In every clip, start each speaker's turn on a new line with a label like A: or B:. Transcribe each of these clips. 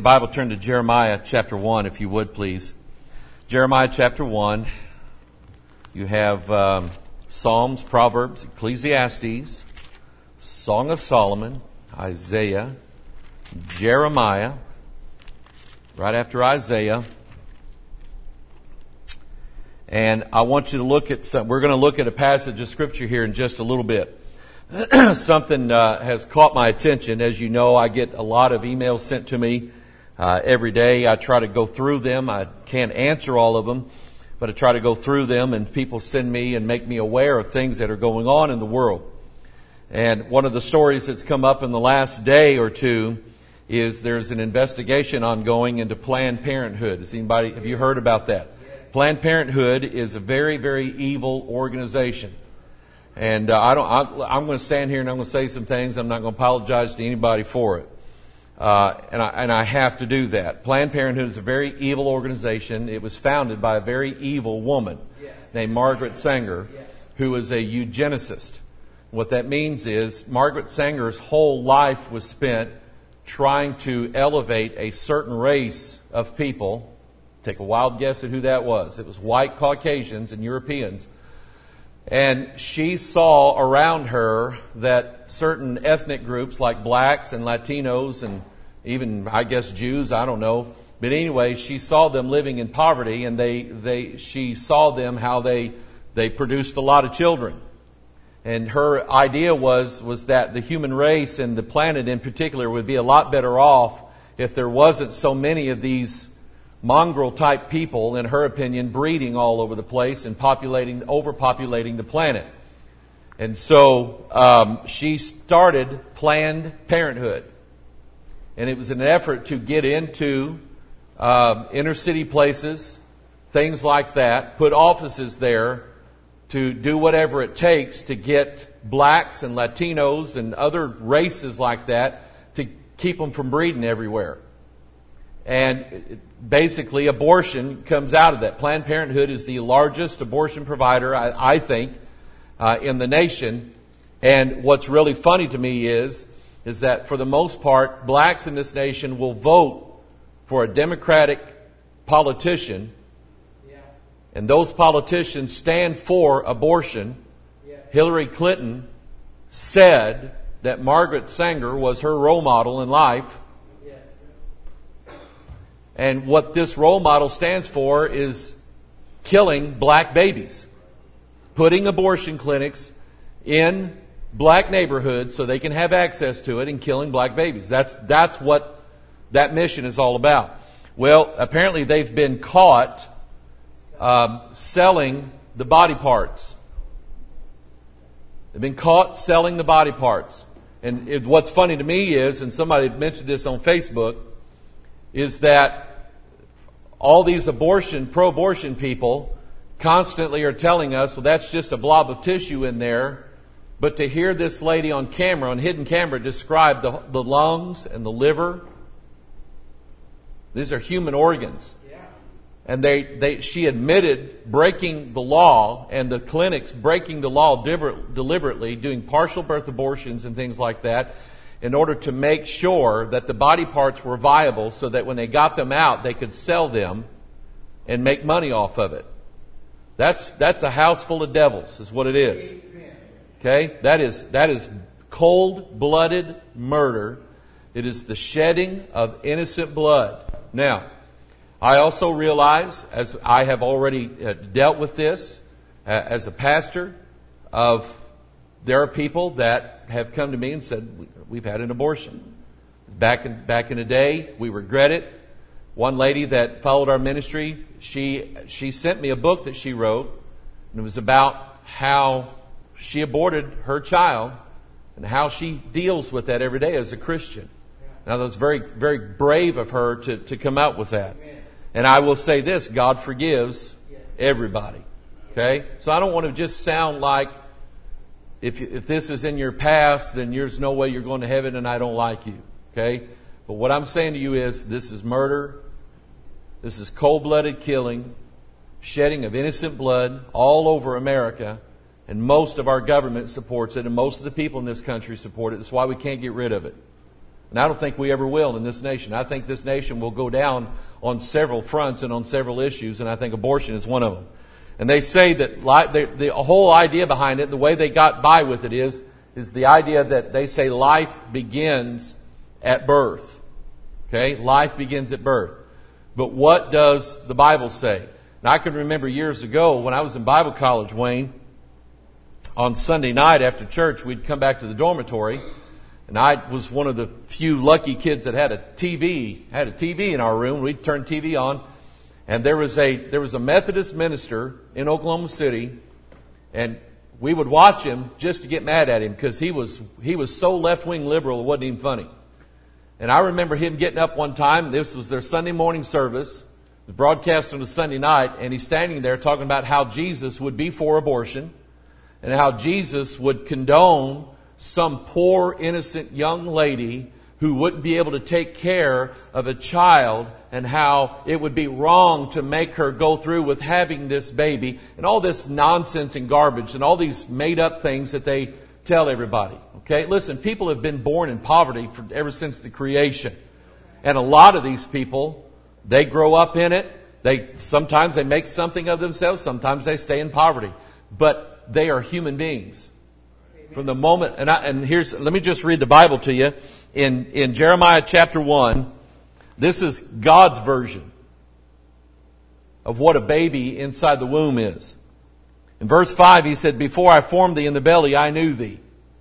A: Bible, turn to Jeremiah chapter 1, if you would, please. Jeremiah chapter 1. You have Psalms, Proverbs, Ecclesiastes, Song of Solomon, Isaiah, Jeremiah, right after Isaiah. And I want you to look at we're going to look at a passage of Scripture here in just a little bit. Something has caught my attention. As you know, I get a lot of emails sent to me every day. I try to go through them. I can't answer all of them, but I try to go through them, and people send me and make me aware of things that are going on in the world. And one of the stories that's come up in the last day or two is there's an investigation ongoing into Planned Parenthood. Have you heard about that? Planned Parenthood is a very, very evil organization. And I'm going to stand here and I'm going to say some things. I'm not going to apologize to anybody for it. And I have to do that. Planned Parenthood is a very evil organization. It was founded by a very evil woman named Margaret Sanger, who was a eugenicist. What that means is Margaret Sanger's whole life was spent trying to elevate a certain race of people. Take a wild guess at who that was. It was white Caucasians and Europeans. And she saw around her that certain ethnic groups like blacks and Latinos and even, I guess, Jews, I don't know. But anyway, she saw them living in poverty, and she saw them how they produced a lot of children. And her idea was that the human race and the planet in particular would be a lot better off if there wasn't so many of these mongrel type people, in her opinion, breeding all over the place and overpopulating the planet. And so she started Planned Parenthood. And it was an effort to get into inner city places, things like that, put offices there to do whatever it takes to get blacks and Latinos and other races like that to keep them from breeding everywhere. And basically, abortion comes out of that. Planned Parenthood is the largest abortion provider, I think, in the nation. And what's really funny to me is that for the most part, blacks in this nation will vote for a Democratic politician. And those politicians stand for abortion. Hillary Clinton said that Margaret Sanger was her role model in life. And what this role model stands for is killing black babies. Putting abortion clinics in black neighborhoods so they can have access to it, and killing black babies. That's what that mission is all about. Well, apparently they've been caught selling the body parts. They've been caught selling the body parts. And what's funny to me is, and somebody mentioned this on Facebook, is that all these pro-abortion people constantly are telling us, well, that's just a blob of tissue in there. But to hear this lady on camera, on hidden camera, describe the lungs and the liver, these are human organs. And she admitted breaking the law, and the clinics breaking the law deliberately, doing partial birth abortions and things like that, in order to make sure that the body parts were viable so that when they got them out, they could sell them and make money off of it. That's a house full of devils, is what it is. Okay? That is cold-blooded murder. It is the shedding of innocent blood. Now, I also realize, as I have already dealt with this as a pastor, there are people that have come to me and said, we've had an abortion. Back in the day, we regret it. One lady that followed our ministry, she sent me a book that she wrote, and it was about how she aborted her child and how she deals with that every day as a Christian. Now, that was very, very brave of her to come out with that. And I will say this, God forgives everybody. Okay? So I don't want to just sound like, if this is in your past, then there's no way you're going to heaven and I don't like you. Okay? But what I'm saying to you is, this is murder. This is cold-blooded killing, shedding of innocent blood all over America. And most of our government supports it, and most of the people in this country support it. That's why we can't get rid of it. And I don't think we ever will in this nation. I think this nation will go down on several fronts and on several issues, and I think abortion is one of them. And they say that the whole idea behind it, the way they got by with it is the idea that they say life begins at birth. Okay? Life begins at birth. But what does the Bible say? Now, I can remember years ago when I was in Bible college, Wayne, on Sunday night after church, we'd come back to the dormitory, and I was one of the few lucky kids that had a TV in our room. We'd turn TV on, and there was a Methodist minister in Oklahoma City, and we would watch him just to get mad at him because he was so left-wing liberal it wasn't even funny. And I remember him getting up one time. This was their Sunday morning service. It was broadcast on a Sunday night, and he's standing there talking about how Jesus would be for abortion and how Jesus would condone some poor, innocent young lady who wouldn't be able to take care of a child, and how it would be wrong to make her go through with having this baby, and all this nonsense and garbage and all these made up things that they tell everybody. Okay, listen, people have been born in poverty ever since the creation. And a lot of these people, they grow up in it. Sometimes they make something of themselves. Sometimes they stay in poverty. But they are human beings. From the moment, let me just read the Bible to you. In Jeremiah chapter 1, this is God's version of what a baby inside the womb is. In verse 5, He said, "Before I formed thee in the belly, I knew thee."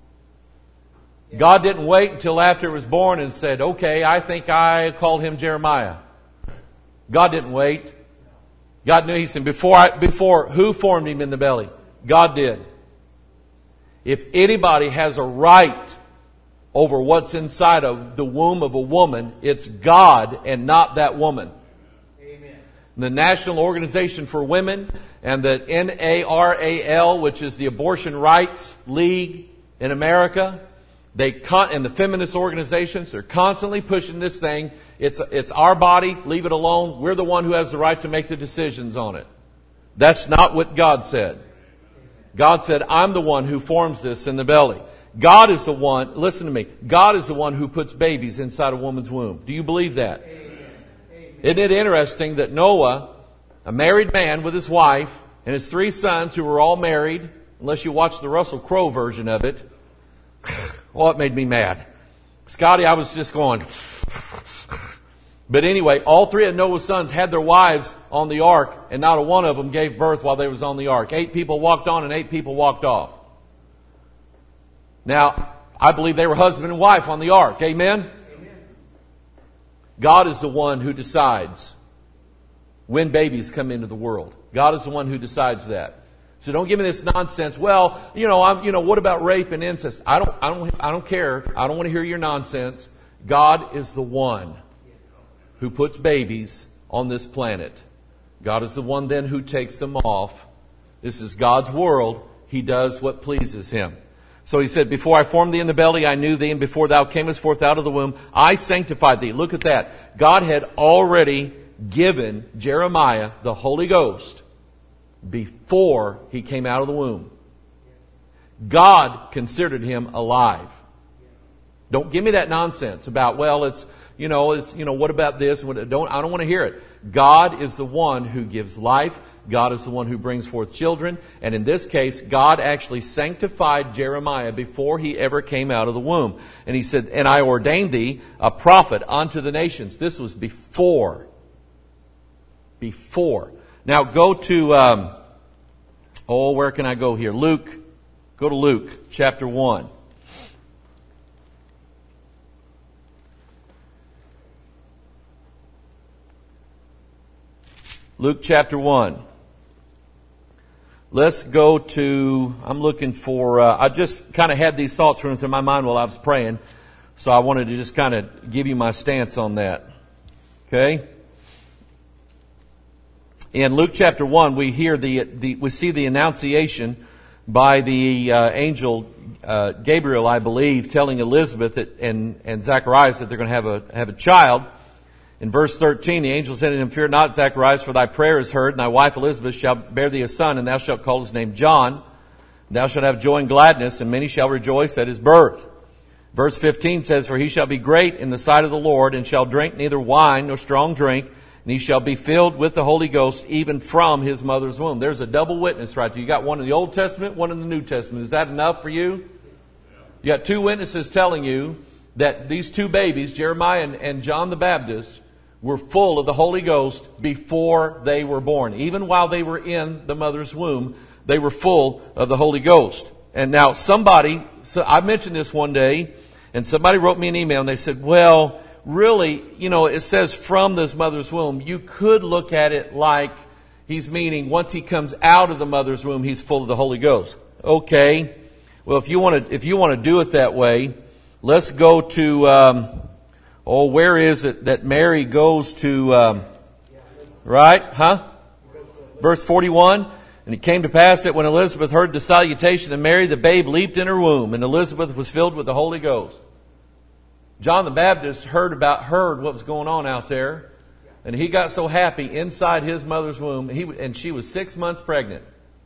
A: God didn't wait until after it was born and said, "Okay, I think I called him Jeremiah." God didn't wait. God knew. He said, before who formed him in the belly? God did. If anybody has a right over what's inside of the womb of a woman, it's God and not that woman. Amen. The National Organization for Women and the NARAL, which is the Abortion Rights League in America, and the feminist organizations, they're constantly pushing this thing. It's our body, leave it alone. We're the one who has the right to make the decisions on it. That's not what God said. God said, "I'm the one who forms this in the belly." God is the one, listen to me, God is the one who puts babies inside a woman's womb. Do you believe that? Amen. Isn't it interesting that Noah, a married man with his wife and his 3 sons who were all married, unless you watch the Russell Crowe version of it, well, it made me mad. Scotty, I was just going. But anyway, all 3 of Noah's sons had their wives on the ark, and not a one of them gave birth while they was on the ark. 8 people walked on and 8 people walked off. Now, I believe they were husband and wife on the ark. Amen? Amen. God is the one who decides when babies come into the world. God is the one who decides that. So don't give me this nonsense. Well, what about rape and incest? I don't care. I don't want to hear your nonsense. God is the one who puts babies on this planet. God is the one then who takes them off. This is God's world. He does what pleases Him. So He said, "Before I formed thee in the belly, I knew thee, and before thou camest forth out of the womb, I sanctified thee." Look at that. God had already given Jeremiah the Holy Ghost before he came out of the womb. God considered him alive. Don't give me that nonsense about, well, what about this? I don't want to hear it. God is the one who gives life. God is the one who brings forth children. And in this case, God actually sanctified Jeremiah before he ever came out of the womb. And He said, "And I ordained thee a prophet unto the nations." This was before. Now go to, where can I go here? Luke. Go to Luke chapter 1. Luke chapter 1. Let's go to, I'm looking for, I just kind of had these thoughts running through my mind while I was praying. So I wanted to just kind of give you my stance on that. Okay? In Luke chapter 1, we hear we see the annunciation by the angel Gabriel, I believe, telling Elizabeth and Zacharias that they're going to have a child. In verse 13, the angel said to him, "Fear not, Zacharias, for thy prayer is heard, and thy wife Elizabeth shall bear thee a son, and thou shalt call his name John. And thou shalt have joy and gladness, and many shall rejoice at his birth. Verse 15 says, "For he shall be great in the sight of the Lord, and shall drink neither wine nor strong drink, and he shall be filled with the Holy Ghost, even from his mother's womb." There's a double witness right there. You got one in the Old Testament, one in the New Testament. Is that enough for you? You got two witnesses telling you that these two babies, Jeremiah and John the Baptist, were full of the Holy Ghost before they were born. Even while they were in the mother's womb, they were full of the Holy Ghost. And now I mentioned this one day, and somebody wrote me an email and they said, well, really, it says from this mother's womb. You could look at it like he's meaning once he comes out of the mother's womb, he's full of the Holy Ghost. Okay. Well, if you want to do it that way, let's go to, where is it that Mary goes to, right? Huh? Verse 41. "And it came to pass that when Elizabeth heard the salutation of Mary, the babe leaped in her womb, and Elizabeth was filled with the Holy Ghost." John the Baptist heard what was going on out there, and he got so happy inside his mother's womb, and she was 6 months pregnant.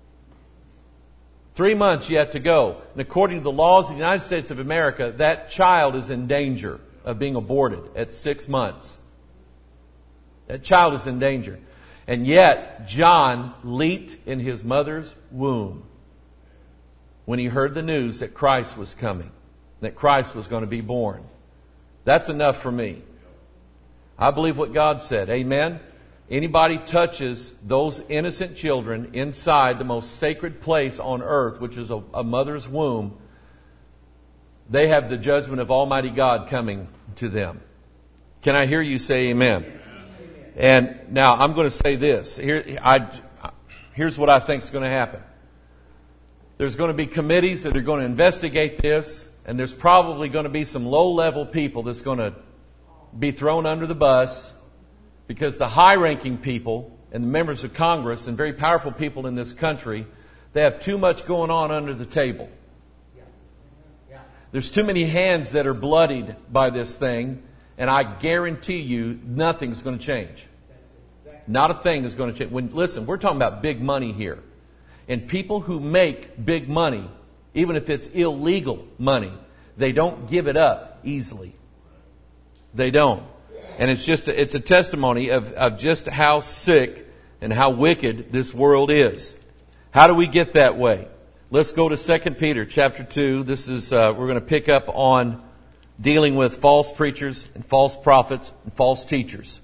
A: 3 months yet to go. And according to the laws of the United States of America, that child is in danger of being aborted at 6 months. That child is in danger. And yet, John leaped in his mother's womb when he heard the news that Christ was coming, that Christ was going to be born. That's enough for me. I believe what God said. Amen? Anybody touches those innocent children inside the most sacred place on earth, which is a mother's womb, they have the judgment of Almighty God coming to them. Can I hear you say amen? And now I'm going to say this. Here's what I think is going to happen. There's going to be committees that are going to investigate this, and there's probably going to be some low-level people that's going to be thrown under the bus, because the high-ranking people and the members of Congress and very powerful people in this country, they have too much going on under the table. There's too many hands that are bloodied by this thing, and I guarantee you nothing's going to change. Not a thing is going to change. Listen, we're talking about big money here. And people who make big money, even if it's illegal money, they don't give it up easily. They don't. And it's a testimony of just how sick and how wicked this world is. How do we get that way? Let's go to 2 Peter chapter 2. This is, we're going to pick up on dealing with false preachers and false prophets and false teachers.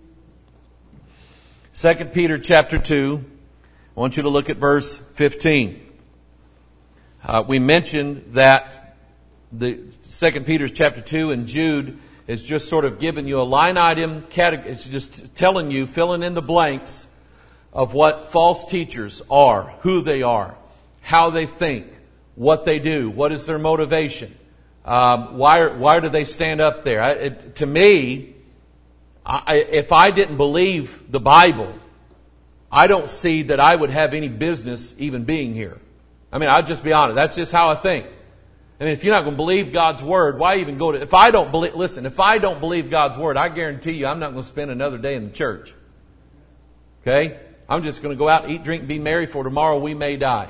A: 2 Peter chapter 2, I want you to look at verse 15. We mentioned that the 2 Peter chapter 2 and Jude is just sort of giving you a line item category. It's just telling you, filling in the blanks of what false teachers are, who they are, how they think, what they do, what is their motivation. Why do they stand up there? To me, if I didn't believe the Bible, I don't see that I would have any business even being here. I mean, I'll just be honest. That's just how I think. I mean, if you're not going to believe God's Word, why even go to... If I don't believe God's Word, I guarantee you I'm not going to spend another day in the church. Okay? I'm just going to go out, eat, drink, be merry, for tomorrow we may die.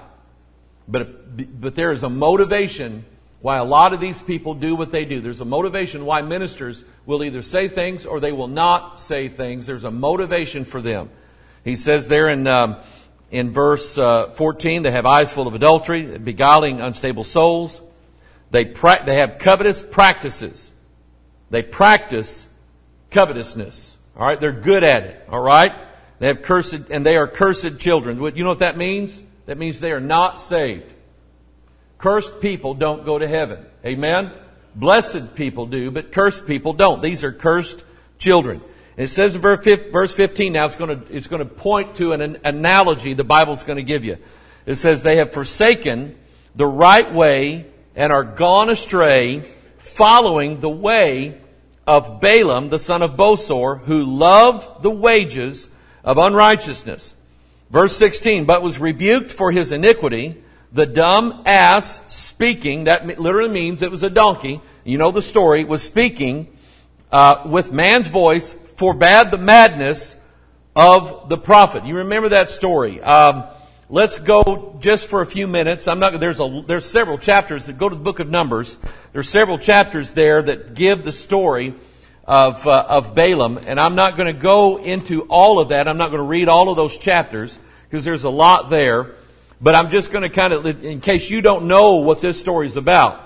A: But there is a motivation why a lot of these people do what they do. There's a motivation why ministers will either say things or they will not say things. There's a motivation for them. He says there in verse 14, they have eyes full of adultery, beguiling unstable souls. They have covetous practices. They practice covetousness. All right, they're good at it. All right, they have they are cursed children. You know what that means? That means they are not saved. Cursed people don't go to heaven. Amen? Blessed people do, but cursed people don't. These are cursed children. And it says in verse 15, now it's going to point to an analogy the Bible's going to give you. It says, they have forsaken the right way and are gone astray, following the way of Balaam, the son of Bosor, who loved the wages of unrighteousness. Verse 16, but was rebuked for his iniquity. The dumb ass speaking, that literally means it was a donkey. You know the story, was speaking with man's voice, forbade the madness of the prophet. You remember that story. let's go just for a few minutes. There's several chapters that go to the book of Numbers. There's several chapters there that give the story of Balaam, and I'm not going to go into all of that. I'm not going to read all of those chapters because there's a lot there. But I'm just going to kind of, in case you don't know what this story is about.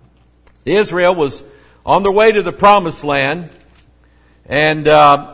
A: Israel was on their way to the Promised Land, and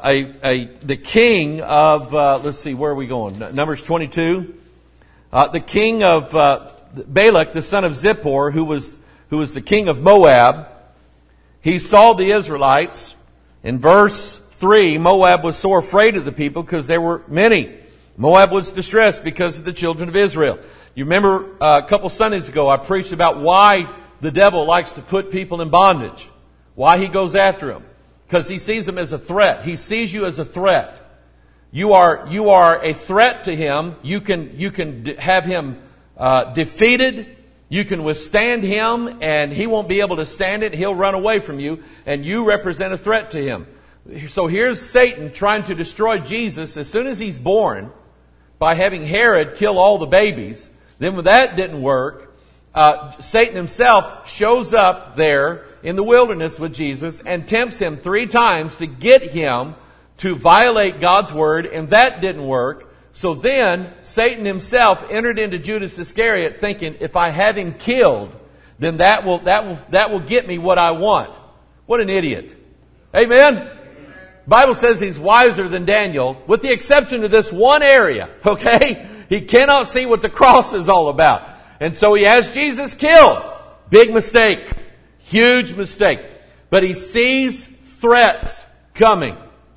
A: the king of let's see, where are we going? Numbers 22. The king of Balak, the son of Zippor, who was the king of Moab, he saw the Israelites. In verse 3, Moab was so afraid of the people because there were many. Moab was distressed because of the children of Israel. You remember a couple Sundays ago I preached about why the devil likes to put people in bondage. Why he goes after them. Because he sees them as a threat. He sees you as a threat. You are a threat to him. You can have him defeated. You can withstand him, and he won't be able to stand it. He'll run away from you, and you represent a threat to him. So here's Satan trying to destroy Jesus as soon as he's born by having Herod kill all the babies. Then when that didn't work, Satan himself shows up there in the wilderness with Jesus and tempts him 3 times to get him to violate God's word, and that didn't work. So then Satan himself entered into Judas Iscariot thinking, if I have him killed, then that will get me what I want. What an idiot. Amen? Bible says he's wiser than Daniel, with the exception of this one area, okay? He cannot see what the cross is all about. And so he has Jesus killed. Big mistake. Huge mistake. But he sees threats coming.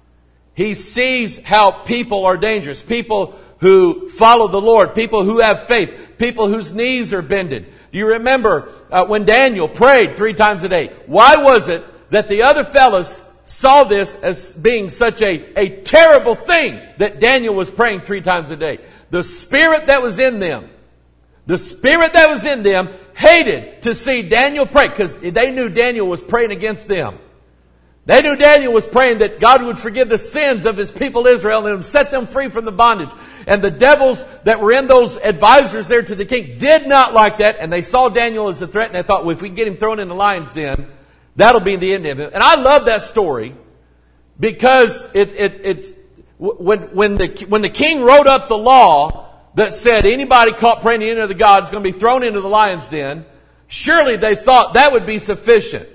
A: He sees how people are dangerous. People who follow the Lord. People who have faith. People whose knees are bended. You remember when Daniel prayed 3 times a day. Why was it that the other fellows saw this as being such a terrible thing that Daniel was praying 3 times a day? The spirit that was in them. The spirit that was in them hated to see Daniel pray because they knew Daniel was praying against them. They knew Daniel was praying that God would forgive the sins of his people Israel and set them free from the bondage. And the devils that were in those advisors there to the king did not like that. And they saw Daniel as a threat and they thought, well, if we can get him thrown in the lion's den, that'll be the end of him. And I love that story because it's when the king wrote up the law that said anybody caught praying to any other god is going to be thrown into the lion's den, surely they thought that would be sufficient.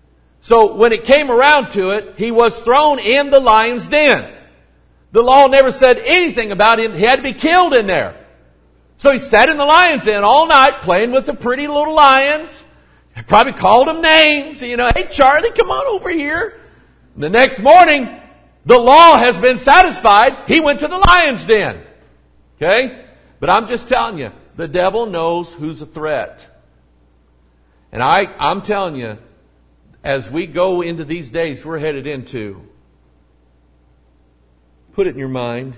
A: So when it came around to it, he was thrown in the lion's den. The law never said anything about him. He had to be killed in there. So he sat in the lion's den all night playing with the pretty little lions. He probably called them names. Hey Charlie, come on over here. The next morning, the law has been satisfied. He went to the lion's den. Okay? But I'm just telling you, the devil knows who's a threat. And I'm telling you, as we go into these days we're headed into, put it in your mind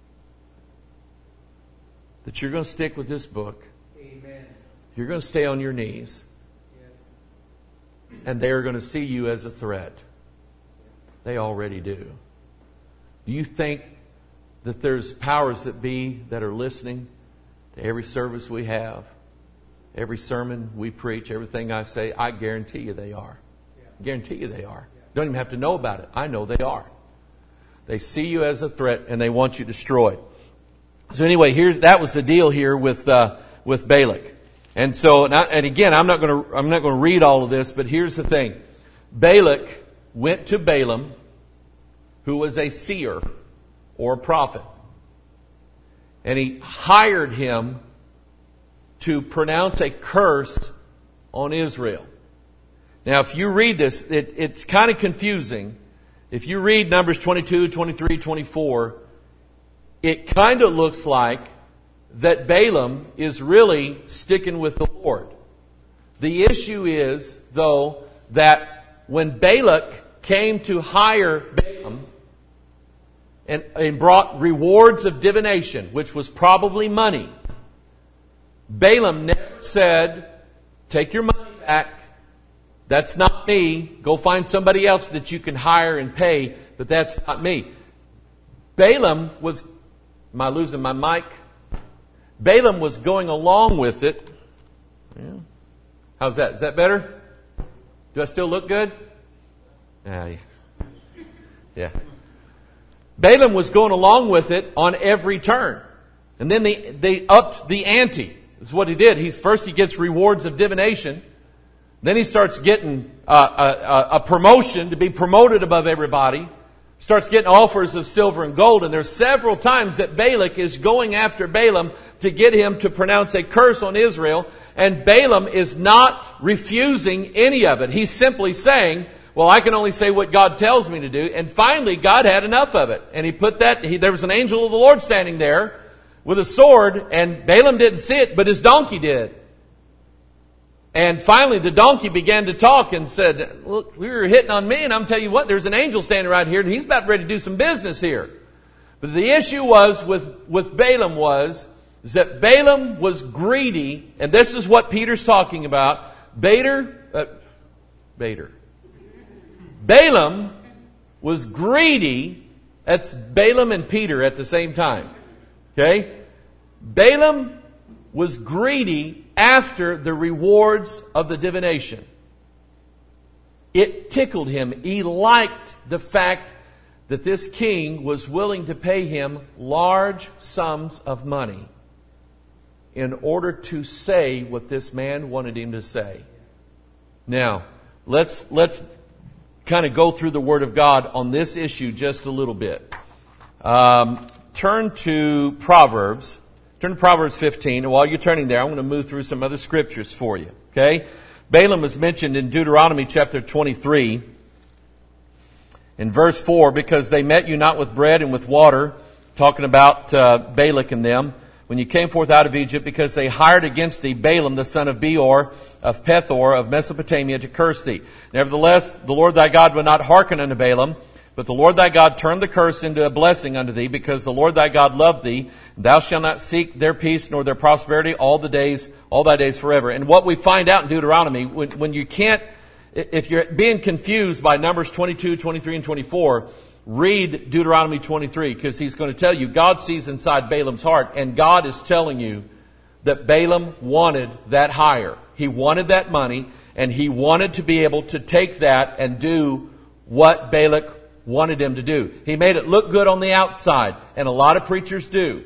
A: that you're going to stick with this book.
B: Amen.
A: You're going to stay on your knees.
B: Yes.
A: And they're going to see you as a threat. They already do. Do you think that there's powers that be that are listening to every service we have, every sermon we preach, everything I say? I guarantee you they are. Guarantee you they are. Don't even have to know about it. I know they are. They see you as a threat and they want you destroyed. So anyway, that was the deal here with Balak. And so, and again, I'm not going to read all of this, but here's the thing. Balak went to Balaam, who was a seer or a prophet, and he hired him to pronounce a curse on Israel. Now, if you read this, it's kind of confusing. If you read Numbers 22, 23, 24, it kind of looks like that Balaam is really sticking with the Lord. The issue is, though, that when Balak came to hire Balaam and brought rewards of divination, which was probably money, Balaam never said, take your money back. That's not me. Go find somebody else that you can hire and pay, but that's not me. Balaam was... Am I losing my mic? Balaam was going along with it. Yeah. How's that? Is that better? Do I still look good? Yeah. Balaam was going along with it on every turn. And then they upped the ante. This is what he did. First he gets rewards of divination. Then he starts getting a promotion to be promoted above everybody. Starts getting offers of silver and gold. And there's several times that Balak is going after Balaam to get him to pronounce a curse on Israel. And Balaam is not refusing any of it. He's simply saying, well, I can only say what God tells me to do. And finally, God had enough of it. And he put there was an angel of the Lord standing there with a sword. And Balaam didn't see it, but his donkey did. And finally, the donkey began to talk and said, look, we were hitting on me, and I'm telling you what, there's an angel standing right here, and he's about ready to do some business here. But the issue was with Balaam was that Balaam was greedy, and this is what Peter's talking about. Balaam was greedy. That's Balaam and Peter at the same time. Okay? Balaam was greedy after the rewards of the divination. It tickled him. He liked the fact that this king was willing to pay him large sums of money in order to say what this man wanted him to say. Now, let's kind of go through the Word of God on this issue just a little bit. Turn to Proverbs. Turn to Proverbs 15, and while you're turning there, I'm going to move through some other scriptures for you. Okay? Balaam is mentioned in Deuteronomy chapter 23, in verse 4, because they met you not with bread and with water, talking about Balak and them, when you came forth out of Egypt, because they hired against thee Balaam the son of Beor, of Pethor, of Mesopotamia, to curse thee. Nevertheless, the Lord thy God would not hearken unto Balaam, but the Lord thy God turned the curse into a blessing unto thee, because the Lord thy God loved thee. Thou shalt not seek their peace nor their prosperity all thy days forever. And what we find out in Deuteronomy, when you can't, if you're being confused by Numbers 22, 23, and 24, read Deuteronomy 23, because he's going to tell you God sees inside Balaam's heart, and God is telling you that Balaam wanted that hire. He wanted that money, and he wanted to be able to take that and do what Balak wanted him to do. He made it look good on the outside, and a lot of preachers do.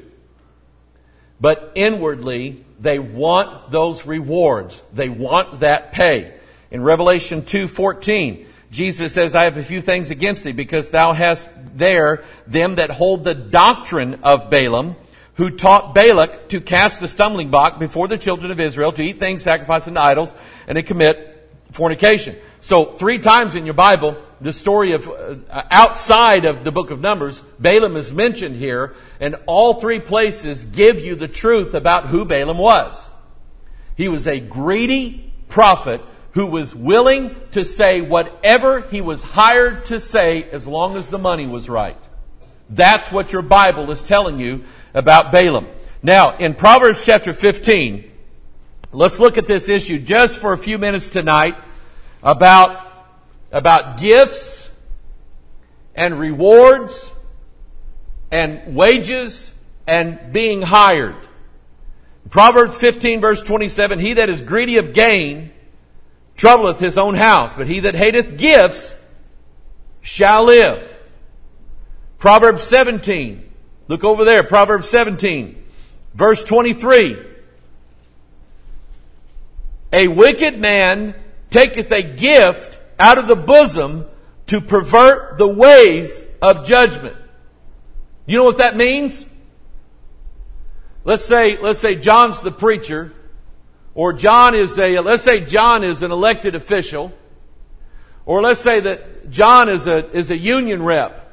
A: But inwardly, they want those rewards. They want that pay. In Revelation 2:14, Jesus says, I have a few things against thee, because thou hast there them that hold the doctrine of Balaam, who taught Balak to cast a stumbling block before the children of Israel, to eat things sacrificed unto idols, and to commit fornication. So 3 times in your Bible, the story of outside of the book of Numbers, Balaam is mentioned here, and all 3 places give you the truth about who Balaam was. He was a greedy prophet who was willing to say whatever he was hired to say as long as the money was right. That's what your Bible is telling you about Balaam. Now, in Proverbs chapter 15, let's look at this issue just for a few minutes tonight about gifts and rewards and wages and being hired. Proverbs 15 verse 27, he that is greedy of gain troubleth his own house, but he that hateth gifts shall live. Proverbs 17, look over there, Proverbs 17 verse 23. A wicked man taketh a gift out of the bosom to pervert the ways of judgment. You know what that means? Let's say John's the preacher, or let's say John is an elected official, or let's say that John is a union rep,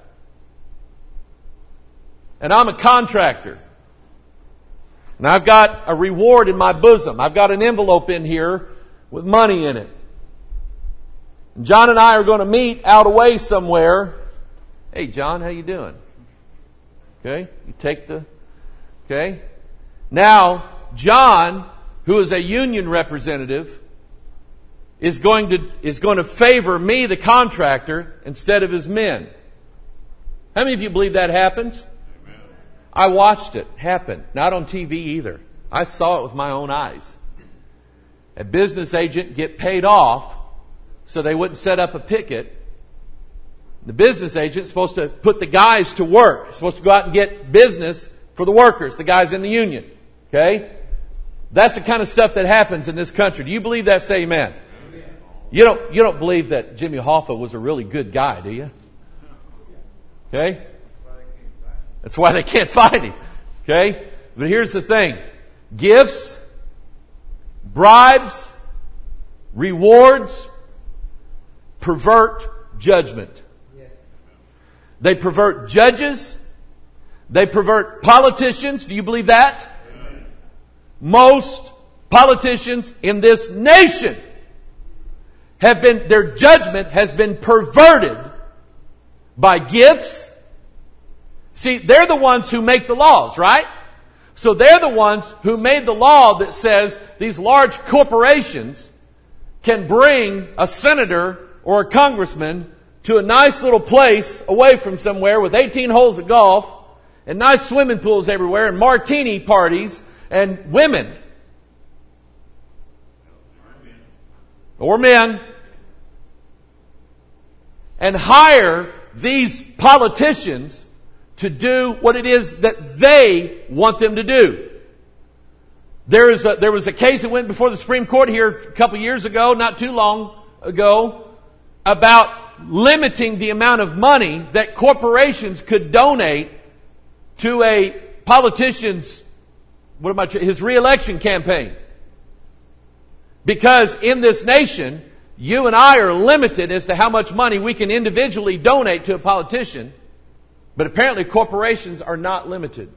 A: and I'm a contractor, and I've got a reward in my bosom. I've got an envelope in here with money in it. And John and I are going to meet out away somewhere. Hey, John, how you doing? Okay, you take okay. Now, John, who is a union representative, is going to favor me, the contractor, instead of his men. How many of you believe that happens? Amen. I watched it happen. Not on TV either. I saw it with my own eyes. A business agent get paid off so they wouldn't set up a picket. The business agent's supposed to put the guys to work. Supposed to go out and get business for the workers, the guys in the union. Okay? That's the kind of stuff that happens in this country. Do you believe that? Say amen. You don't believe that Jimmy Hoffa was a really good guy, do you? Okay? That's why they can't find him. Okay? But here's the thing. Gifts, bribes, rewards pervert judgment. They pervert judges. They pervert politicians. Do you believe that? Amen. Most politicians in this nation their judgment has been perverted by gifts. See, they're the ones who make the laws, right? So they're the ones who made the law that says these large corporations can bring a senator or a congressman to a nice little place away from somewhere with 18 holes of golf and nice swimming pools everywhere and martini parties and women. Or men. And hire these politicians to do what it is that they want them to do. There was a case that went before the Supreme Court here a couple years ago, not too long ago, about limiting the amount of money that corporations could donate to a politician's, his re-election campaign. Because in this nation, you and I are limited as to how much money we can individually donate to a politician, but apparently corporations are not limited.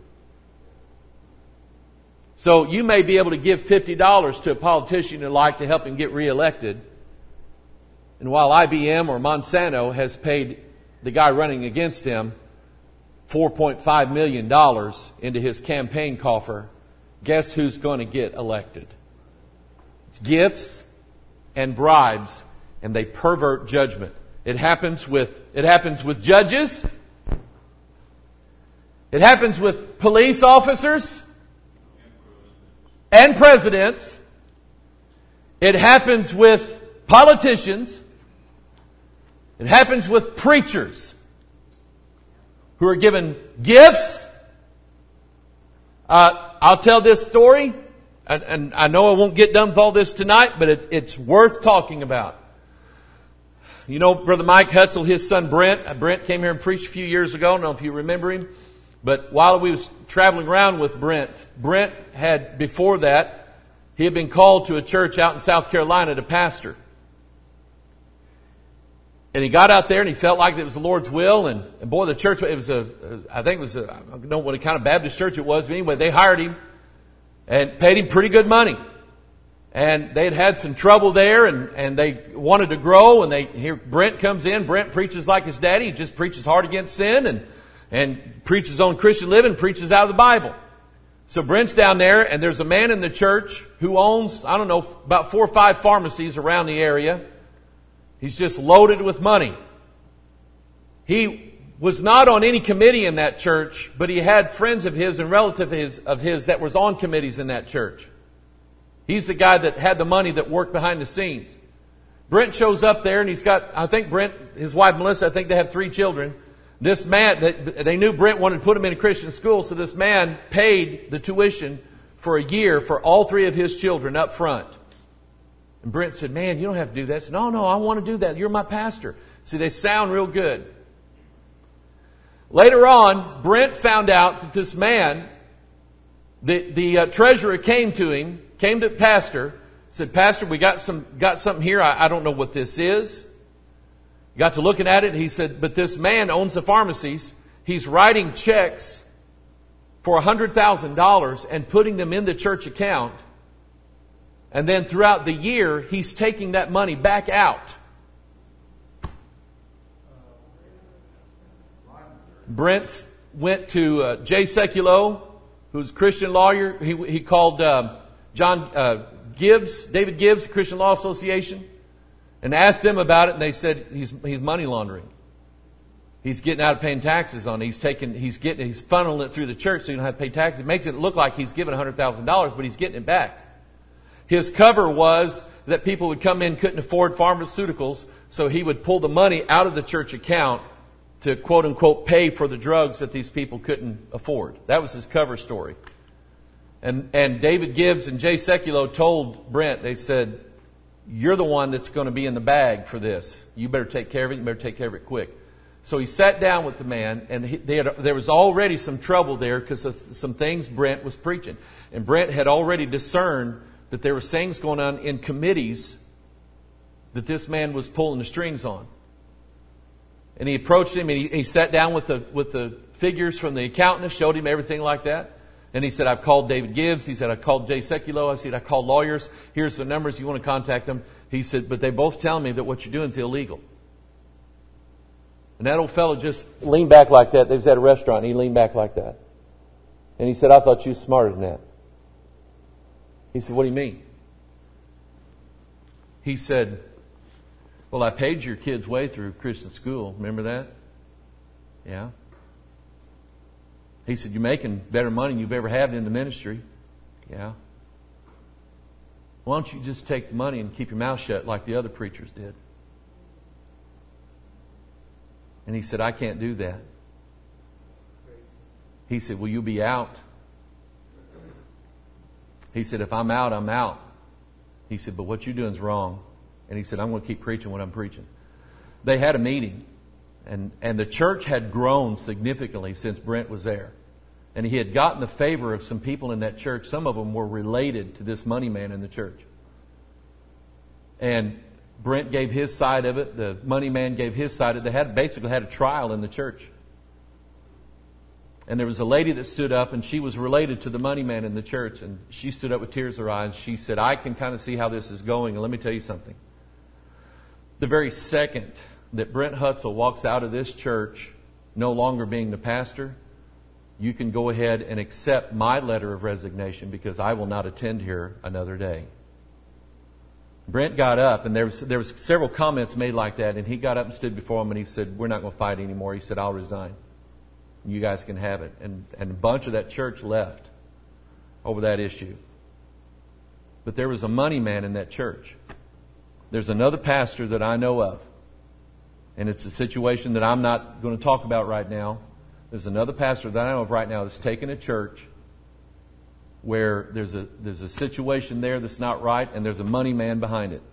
A: So you may be able to give $50 to a politician you'd like to help him get re-elected. And while IBM or Monsanto has paid the guy running against him $4.5 million into his campaign coffer, guess who's going to get elected? It's gifts and bribes, and they pervert judgment. It happens with judges. It happens with police officers and presidents. It happens with politicians. It happens with preachers who are given gifts. I'll tell this story, and I know I won't get done with all this tonight, but it's worth talking about. You know, Brother Mike Hutzel, his son Brent. Brent came here and preached a few years ago. I don't know if you remember him. But while we was traveling around with Brent had, before that, he had been called to a church out in South Carolina to pastor. And he got out there and he felt like it was the Lord's will. And boy, the church, I don't know what kind of Baptist church it was, but anyway, they hired him and paid him pretty good money. And they'd had some trouble there and they wanted to grow, and here Brent comes in. Brent preaches like his daddy. He just preaches hard against sin and preaches on Christian living, preaches out of the Bible. So Brent's down there, and there's a man in the church who owns, about 4 or 5 pharmacies around the area. He's just loaded with money. He was not on any committee in that church, but he had friends of his and relatives of his that was on committees in that church. He's the guy that had the money that worked behind the scenes. Brent shows up there, and he's got, Brent, his wife Melissa, they have 3 children. This man, they knew Brent wanted to put him in a Christian school, so this man paid the tuition for a year for all 3 of his children up front. And Brent said, "Man, you don't have to do that." I said, No, I want to do that. You're my pastor. See, they sound real good. Later on, Brent found out that this man, the treasurer came to pastor, said, "Pastor, we got something here. I don't know what this is." Got to looking at it, and he said, "But this man owns the pharmacies. He's writing checks for $100,000 and putting them in the church account. And then throughout the year, he's taking that money back out." Brent went to Jay Sekulow, who's a Christian lawyer. He called David Gibbs, Christian Law Association, and asked them about it, and they said he's money laundering. He's getting out of paying taxes on it. He's funneling it through the church so you don't have to pay taxes. It makes it look like he's given $100,000, but he's getting it back. His cover was that people would come in, couldn't afford pharmaceuticals, so he would pull the money out of the church account to quote unquote pay for the drugs that these people couldn't afford. That was his cover story. And David Gibbs and Jay Sekulow told Brent, they said, "You're the one that's going to be in the bag for this. You better take care of it. You better take care of it quick." So he sat down with the man, and there was already some trouble there because of some things Brent was preaching. And Brent had already discerned that there were things going on in committees that this man was pulling the strings on. And he approached him, and he sat down with the figures from the accountant, showed him everything like that. And he said, "I've called David Gibbs." He said, "I called Jay Sekulow." I said, "I called lawyers. Here's the numbers. You want to contact them." He said, "But they both tell me that what you're doing is illegal." And that old fellow just leaned back like that. They was at a restaurant, and he leaned back like that. And he said, "I thought you were smarter than that." He said, "What do you mean?" He said, "Well, I paid your kid's way through Christian school. Remember that?" "Yeah." He said, "You're making better money than you've ever had in the ministry." "Yeah." "Why don't you just take the money and keep your mouth shut like the other preachers did?" And he said, "I can't do that." He said, "Well, you'll be out." He said, "If I'm out, I'm out." He said, "But what you're doing is wrong." And he said, "I'm going to keep preaching what I'm preaching." They had a meeting, and the church had grown significantly since Brent was there. And he had gotten the favor of some people in that church. Some of them were related to this money man in the church. And Brent gave his side of it. The money man gave his side of it. They basically had a trial in the church. And there was a lady that stood up, and she was related to the money man in the church. And she stood up with tears in her eyes. She said, "I can kind of see how this is going. And let me tell you something. The very second that Brent Hutzel walks out of this church, no longer being the pastor, you can go ahead and accept my letter of resignation because I will not attend here another day." Brent got up, and there was several comments made like that, and he got up and stood before him, and he said, "We're not going to fight anymore." He said, "I'll resign. You guys can have it." And a bunch of that church left over that issue. But there was a money man in that church. There's another pastor that I know of, and it's a situation that I'm not going to talk about right now. There's another pastor that I know of right now that's taken a church where there's a situation there that's not right, and there's a money man behind it.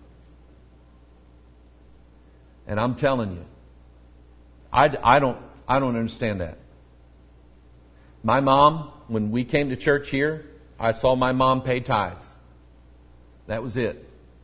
A: And I'm telling you, I don't understand that. My mom, when we came to church here, I saw my mom pay tithes. That was it.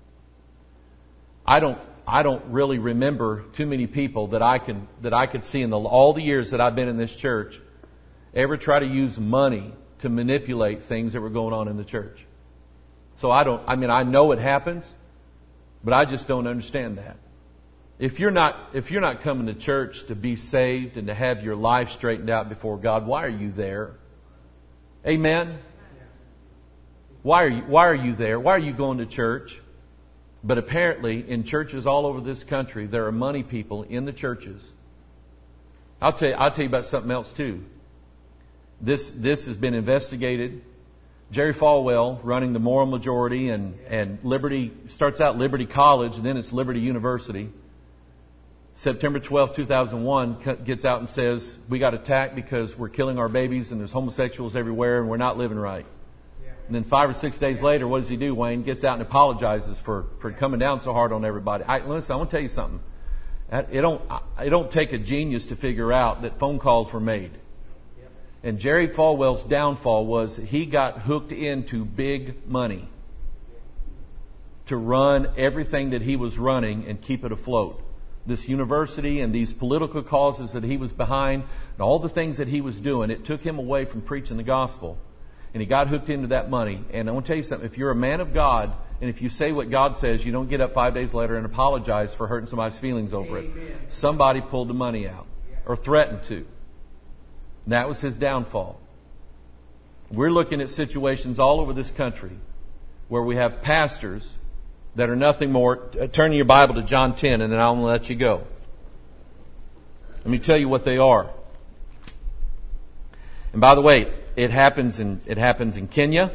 A: I don't really remember too many people that I could see in all the years that I've been in this church ever try to use money to manipulate things that were going on in the church. So I know it happens, but I just don't understand that. If you're not coming to church to be saved and to have your life straightened out before God, why are you there? Amen? Why are you there? Why are you going to church? But apparently in churches all over this country, there are money people in the churches. I'll tell you about something else too. This has been investigated. Jerry Falwell, running the Moral Majority and Liberty, starts out Liberty College and then it's Liberty University. September 12, 2001 gets out and says, "We got attacked because we're killing our babies and there's homosexuals everywhere and we're not living right." And then 5 or 6 days later, what does he do, Wayne? Gets out and apologizes for coming down so hard on everybody. Listen, I want to tell you something. It don't take a genius to figure out that phone calls were made. And Jerry Falwell's downfall was he got hooked into big money to run everything that he was running and keep it afloat. This university and these political causes that he was behind and all the things that he was doing, it took him away from preaching the gospel. And he got hooked into that money. And I want to tell you something. If you're a man of God, and if you say what God says, you don't get up 5 days later and apologize for hurting somebody's feelings over it. Somebody pulled the money out or threatened to. And that was his downfall. We're looking at situations all over this country where we have pastors that are nothing more. Turn your Bible to John 10 and then I'll let you go. Let me tell you what they are. And by the way, it happens in Kenya.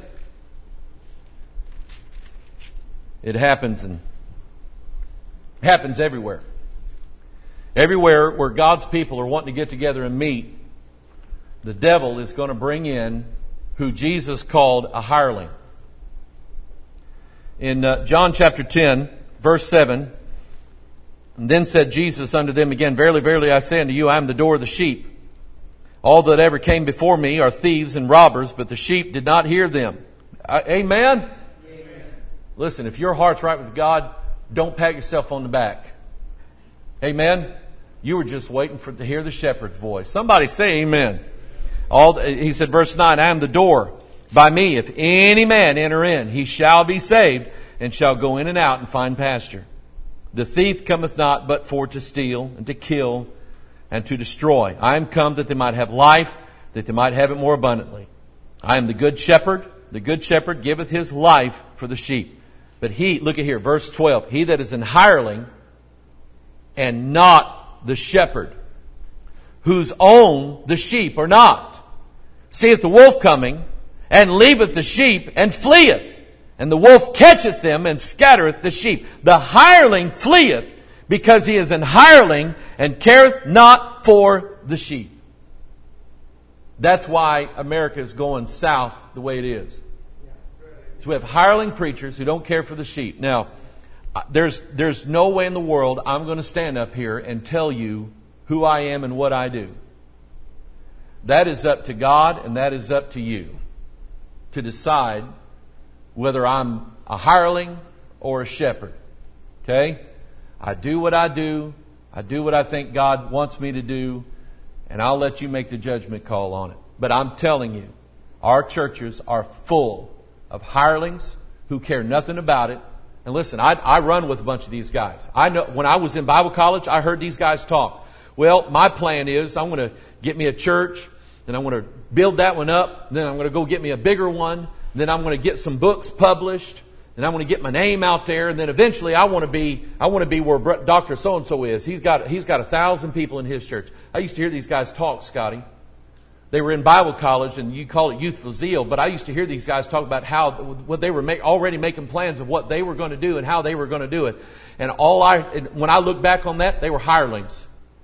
A: It happens everywhere. Everywhere where God's people are wanting to get together and meet, the devil is going to bring in who Jesus called a hireling. In John chapter 10, verse 7, and then said Jesus unto them again, Verily, verily, I say unto you, I am the door of the sheep. All that ever came before me are thieves and robbers, but the sheep did not hear them. Amen? Amen. Listen, if your heart's right with God, don't pat yourself on the back. Amen? You were just waiting to hear the shepherd's voice. Somebody say amen. He said, verse 9, I am the door. By me, if any man enter in, he shall be saved, and shall go in and out and find pasture. The thief cometh not but for to steal, and to kill, and to destroy. I am come that they might have life, that they might have it more abundantly. I am the good shepherd. The good shepherd giveth his life for the sheep. But he, look at here, verse 12, he that is an hireling, and not the shepherd, whose own the sheep are not, seeth the wolf coming, and leaveth the sheep, and fleeth. And the wolf catcheth them, and scattereth the sheep. The hireling fleeth, because he is an hireling, and careth not for the sheep. That's why America is going south the way it is. So we have hireling preachers who don't care for the sheep. Now, there's no way in the world I'm going to stand up here and tell you who I am and what I do. That is up to God, and that is up to you to decide whether I'm a hireling or a shepherd. Okay? I do what I do. I do what I think God wants me to do. And I'll let you make the judgment call on it. But I'm telling you, our churches are full of hirelings who care nothing about it. And listen, I run with a bunch of these guys. I know when I was in Bible college, I heard these guys talk. Well, my plan is I'm going to get me a church, then I'm going to build that one up, then I'm going to go get me a bigger one, then I'm going to get some books published, and I'm going to get my name out there, and then eventually I want to be where Dr. So-and-so is. He's got 1,000 people in his church. I used to hear these guys talk, Scotty. They were in Bible college, and you call it youthful zeal, but I used to hear these guys talk about how what they were already making plans of what they were going to do and how they were going to do it. And when I look back on that, they were hirelings.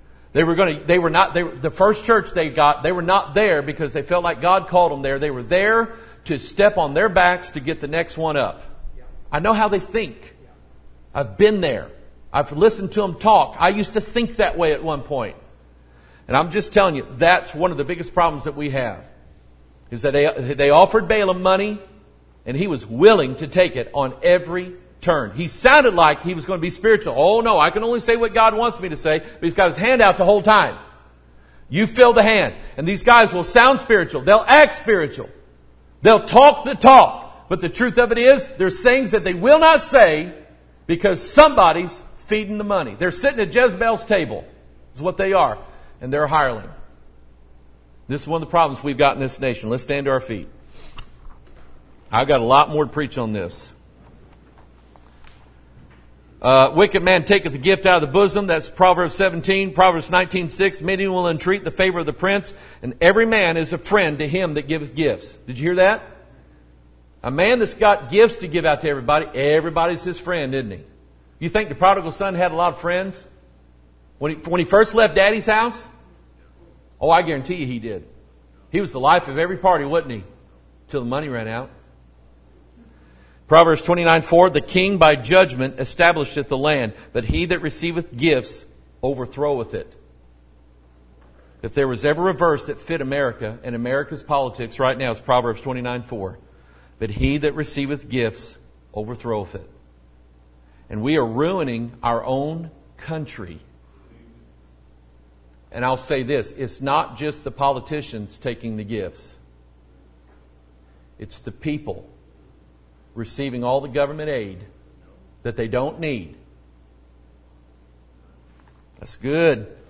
A: The first church they were not there because they felt like God called them there. They were there to step on their backs to get the next one up. I know how they think. I've been there. I've listened to them talk. I used to think that way at one point. And I'm just telling you, that's one of the biggest problems that we have. Is that they offered Balaam money, and he was willing to take it on every turn. He sounded like he was going to be spiritual. Oh no, I can only say what God wants me to say, but he's got his hand out the whole time. You fill the hand. And these guys will sound spiritual. They'll act spiritual. They'll talk the talk. But the truth of it is, there's things that they will not say because somebody's feeding the money. They're sitting at Jezebel's table. Is what they are. And they're a hireling. This is one of the problems we've got in this nation. Let's stand to our feet. I've got a lot more to preach on this. Wicked man taketh the gift out of the bosom. That's Proverbs 17. Proverbs 19:6. Many will entreat the favor of the prince, and every man is a friend to him that giveth gifts. Did you hear that? A man that's got gifts to give out to everybody, everybody's his friend, isn't he? You think the prodigal son had a lot of friends? When he first left Daddy's house? Oh, I guarantee you he did. He was the life of every party, wasn't he? Till the money ran out. Proverbs 29:4, the king by judgment establisheth the land, but he that receiveth gifts overthroweth it. If there was ever a verse that fit America and America's politics right now, it's Proverbs 29:4. But he that receiveth gifts overthroweth it. And we are ruining our own country. And I'll say this, it's not just the politicians taking the gifts. It's the people receiving all the government aid that they don't need. That's good.